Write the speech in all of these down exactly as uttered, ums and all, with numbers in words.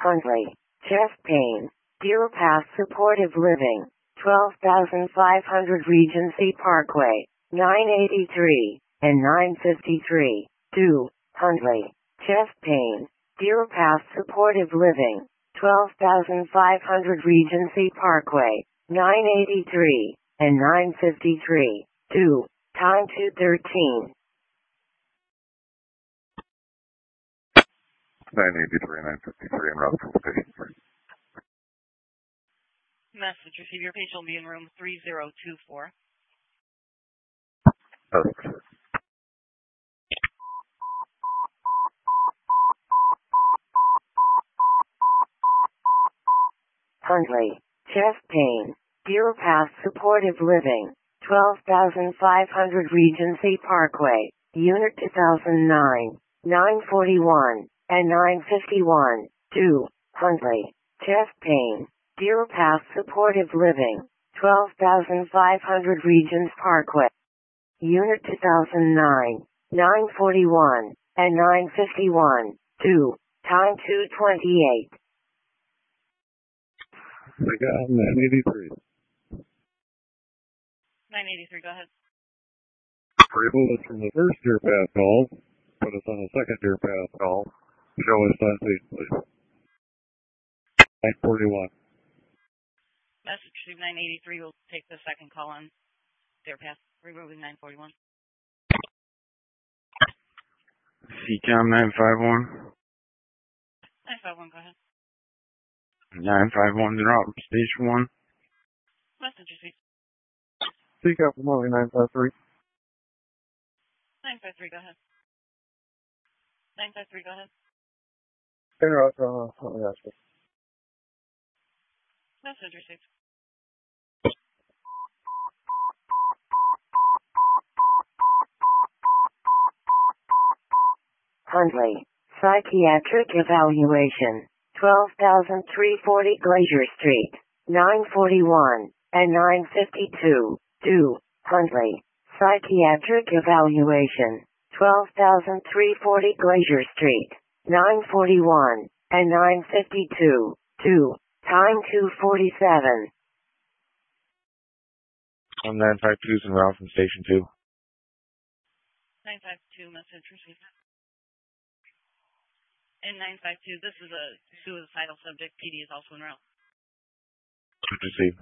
Huntley. Chest pain. Deer Pass Supportive Living. twelve thousand five hundred Regency Parkway. nine eighty-three and nine fifty-three. two. Huntley. Chest pain. Deer Pass Supportive Living. twelve thousand five hundred Regency Parkway. nine eighty-three and nine fifty-three. two. Time two thirteen. nine eighty-three and nine fifty-three en route from station three. Message received. Your patient will be in room three zero two four. Over. Huntley. Chest pain. Deer Pass Supportive Living. twelve thousand five hundred Regency Parkway. Unit two thousand nine. nine forty-one and nine fifty-one. two. Huntley. Chest pain. Deer Pass Supportive Living. twelve thousand five hundred Regents Parkway. Unit two thousand nine. nine forty-one and nine fifty-one. two. Time two twenty-eight. I got nine eighty-three. nine eighty-three, go ahead. Remove us from the first Deer Pass call. Put us on the second Deer Pass call. Show us on please, please. nine forty-one. Message received. nine eighty-three will take the second call on Deer Pass, removing nine forty-one. C COM nine five one. nine five one, go ahead. nine five one is out from station one. Message received. C COM from only nine five three. nine five three, go ahead. nine five three, go ahead. En route from uh, Oscar. Message received. Huntley. Psychiatric Evaluation. twelve thousand three hundred forty Glacier Street. nine forty-one and nine fifty-two. two. Huntley. Psychiatric Evaluation. twelve thousand three hundred forty Glacier Street. nine forty-one and nine fifty-two. two. Time two forty-seven. On nine five two is en route from station two. nine five two, message received. And nine five two, this is a suicidal subject. P D is also en route. Received.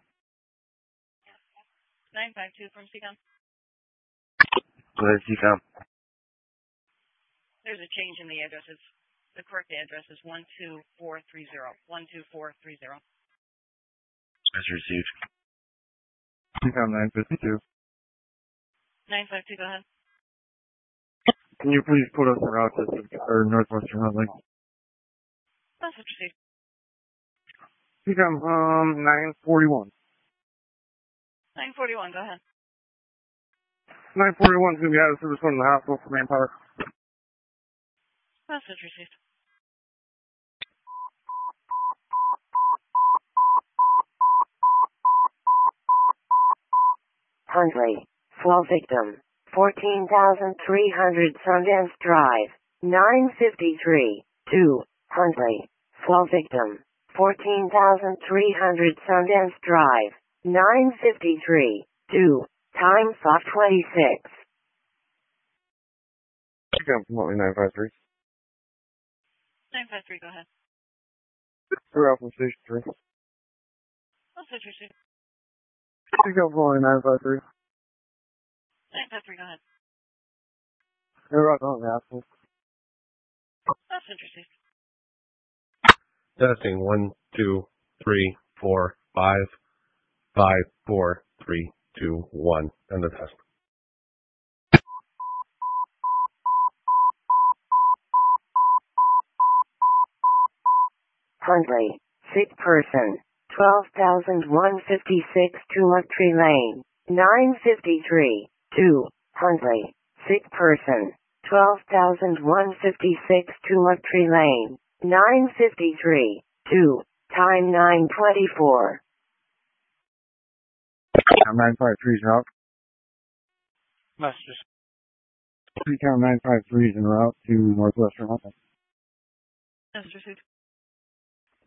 nine five two from C COM. Go ahead, C COM. There's a change in the addresses. The correct address is one two four three zero. one two four three zero. That's received. C COM nine fifty-two. nine five two, go ahead. Can you please put us en route to or Northwestern Huntley? Message received. C COM um nine forty-one. nine forty-one, go ahead. nine forty-one is going to be out of service going to the hospital for manpower. Message received. Huntley. Fall victim. fourteen thousand three hundred Sundance Drive. nine fifty-three. two. Huntley. Fall victim. fourteen thousand three hundred Sundance Drive. nine fifty-three. two. Time five twenty-six. C COM from only nine five three. nine five three, go ahead. We're out from station three. Message received. C COM from only nine five three. nine five three, go ahead. We're out on the hospital. Message received. Testing one, two, three, four, five, five, four, three, two, one. End of test. Huntley. Sick person. twelve thousand one hundred fifty-six Tuliptree Lane. nine fifty-three. two. Huntley. Sick person. twelve thousand one hundred fifty-six Tuliptree Lane. nine fifty-three. two. Time nine twenty-four. C COM nine five three is out. Messages. C COM nine five three is en route to Northwestern Huntley. Message received.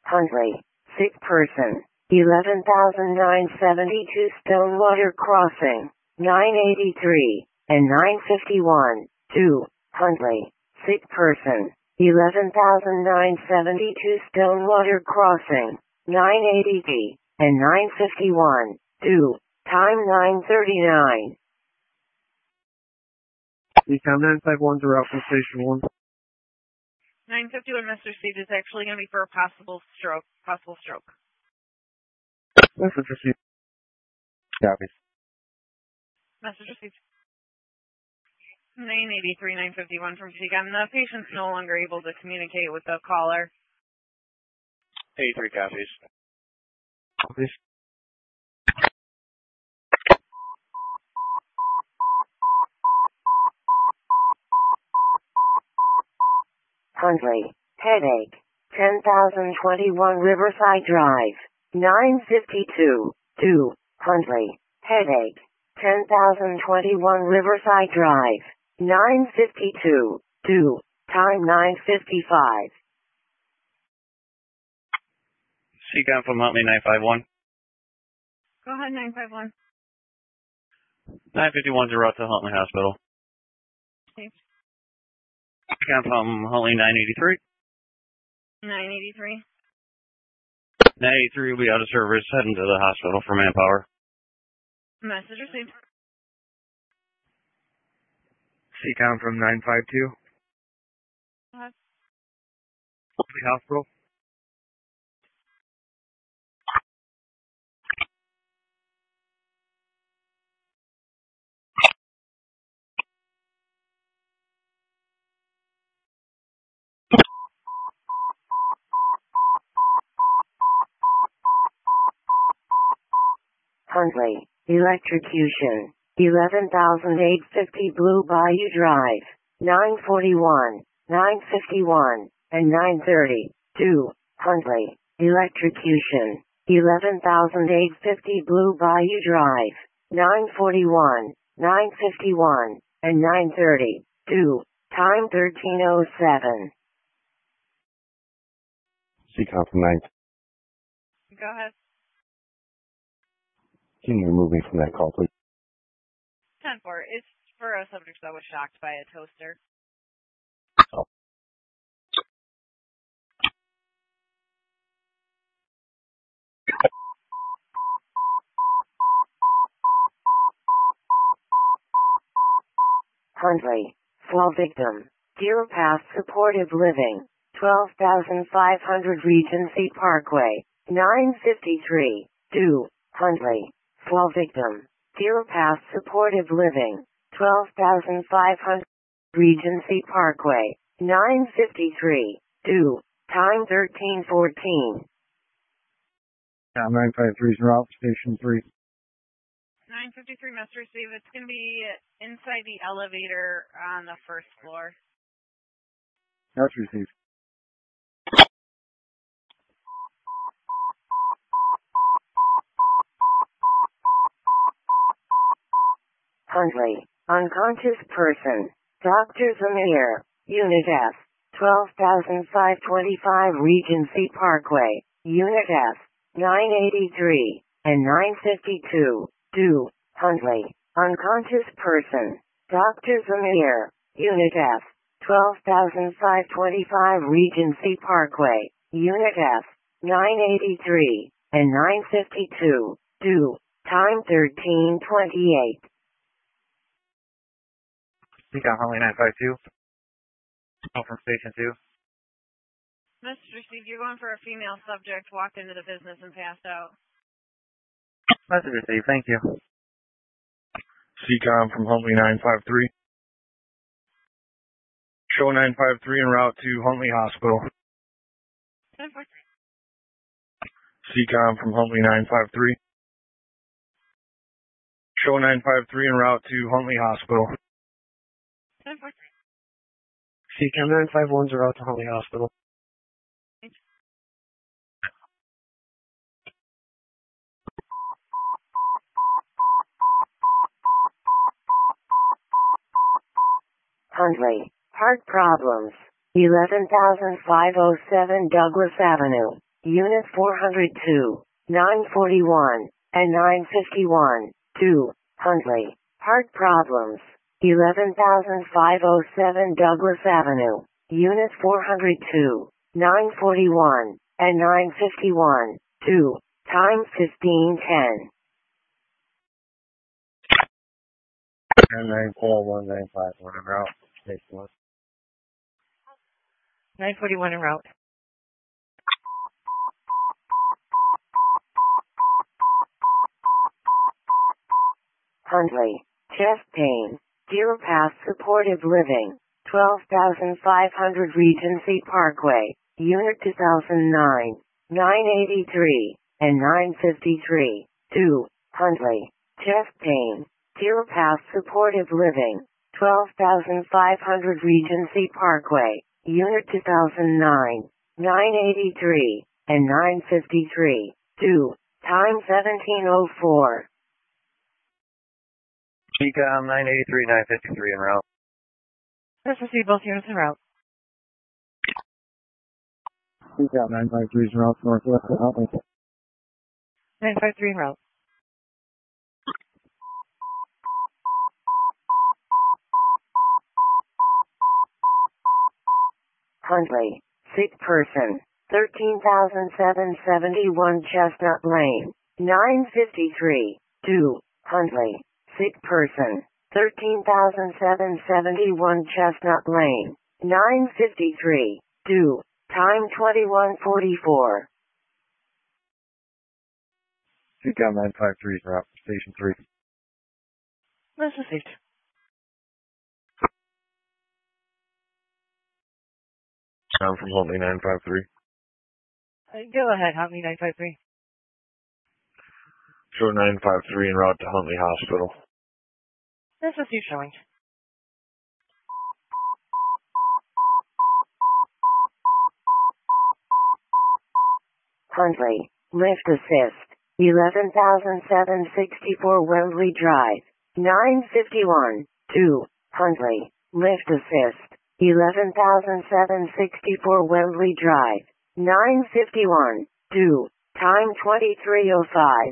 Huntley. Sick person. eleven thousand nine hundred seventy-two Stonewater Crossing. nine eighty-three and nine fifty-one. two. Huntley. Sick person. eleven thousand nine hundred seventy-two Stonewater Crossing. nine eighty-three and nine fifty-one. two. Time nine thirty-nine. Decom nine five one's are out from station one. nine fifty-one, Mister Steve, is actually going to be for a possible stroke. Possible stroke. Message received. Copies. Message received. nine eighty-three, nine fifty-one from C COM. The patient's no longer able to communicate with the caller. eighty-three copies. Copies. Huntley. Headache. ten thousand twenty-one Riverside Drive. nine fifty-two. two. Huntley. Headache. ten thousand twenty-one Riverside Drive. nine fifty-two. two. Time nine fifty-five. C COM from Huntley nine five one. Go ahead, nine five one. nine fifty-one's a route to Huntley Hospital. Okay. C COM from Huntley nine eighty-three. nine eighty-three. nine eighty-three will be out of service, heading to the hospital for manpower. Message received. C COM from nine five two. Go ahead. Huntley Hospital. Huntley. Electrocution. eleven thousand eight hundred fifty Blue Bayou Drive. nine forty-one, nine fifty-one, and nine thirty. two. Huntley. Electrocution. eleven thousand eight hundred fifty Blue Bayou Drive. nine forty-one, nine fifty-one, and nine thirty. two. Time thirteen oh seven. C COM from nine. Go ahead. Can you remove me from that call, please? ten four. It's for a subject that was shocked by a toaster. Oh. Huntley. Fall victim. Deer Path Supportive Living. twelve thousand five hundred Regency Parkway. nine fifty-three. two. Huntley. Fall victim. Deer Path Supportive Living. twelve thousand five hundred Regency Parkway. nine fifty-three. two. Time thirteen fourteen. Yeah, nine five three's route, station three. nine fifty-three, Mister Steve. It's going to be inside the elevator on the first floor. That's received. Huntley. Unconscious person. Doctor Zamir. Unit F. twelve thousand five hundred twenty-five Regency Parkway. Unit F. nine eighty-three and nine fifty-two. two. Huntley. Unconscious person. Doctor Zamir. Unit F. twelve thousand five hundred twenty-five Regency Parkway. Unit F. nine eighty-three and nine fifty-two. two. Time thirteen twenty-eight. C COM Huntley nine five two. Call from station two. Mister Steve, you're going for a female subject, walked into the business and passed out. Message received, thank you. C COM from Huntley nine five three. Show nine five three en route to Huntley Hospital. ten four. C COM from Huntley nine five three. Show nine five three en route to Huntley Hospital. ten four. C COM nine five one's are out to Huntley Hospital. Huntley. Heart problems. eleven thousand five hundred seven Douglas Avenue. Unit four hundred two, nine forty-one, and nine fifty-one, two, Huntley. Heart problems. eleven thousand five oh seven Douglas Avenue. Unit four hundred two, nine forty-one, and nine fifty-one, two, time fifteen ten. nine four one nine five one en route, station one. nine forty-one en route. Huntley. Chest pain. Deer Path Supportive Living. twelve thousand five hundred Regency Parkway. Unit two thousand nine, nine eighty-three, and nine fifty-three, two, Huntley. Chest pain. Deer Path Supportive Living. twelve thousand five hundred Regency Parkway. Unit two thousand nine, nine eighty-three, and nine fifty-three, two, time seventeen oh four. T COM nine eighty-three, nine fifty-three en route. Let's receive both units en route. T COM nine five three is en route northwest of Huntley. nine five three en route. Huntley. Sick person. thirteen thousand seven hundred seventy-one Chestnut Lane. nine fifty-three, two, Huntley. Sick person. thirteen thousand seven hundred seventy-one Chestnut Lane. nine fifty-three, two, time twenty-one forty-four. T COM nine five three is en route, station three. Let's received. I'm from Huntley nine five three. Uh, go ahead, Huntley nine five three. Show nine five three en route to Huntley Hospital. Let's receive showing. Huntley. Lift assist. eleven thousand seven hundred sixty-four Wembley Drive. nine fifty-one, two, Huntley. Lift assist. eleven thousand seven hundred sixty-four Wembley Drive. nine fifty-one, two, time twenty-three oh five.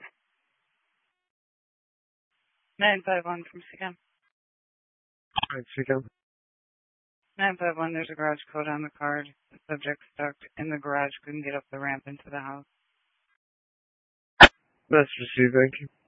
nine five one from C COM. Right, T COM. nine five one, there's a garage code on the card. The subject stuck in the garage, couldn't get up the ramp into the house. That's received, thank you.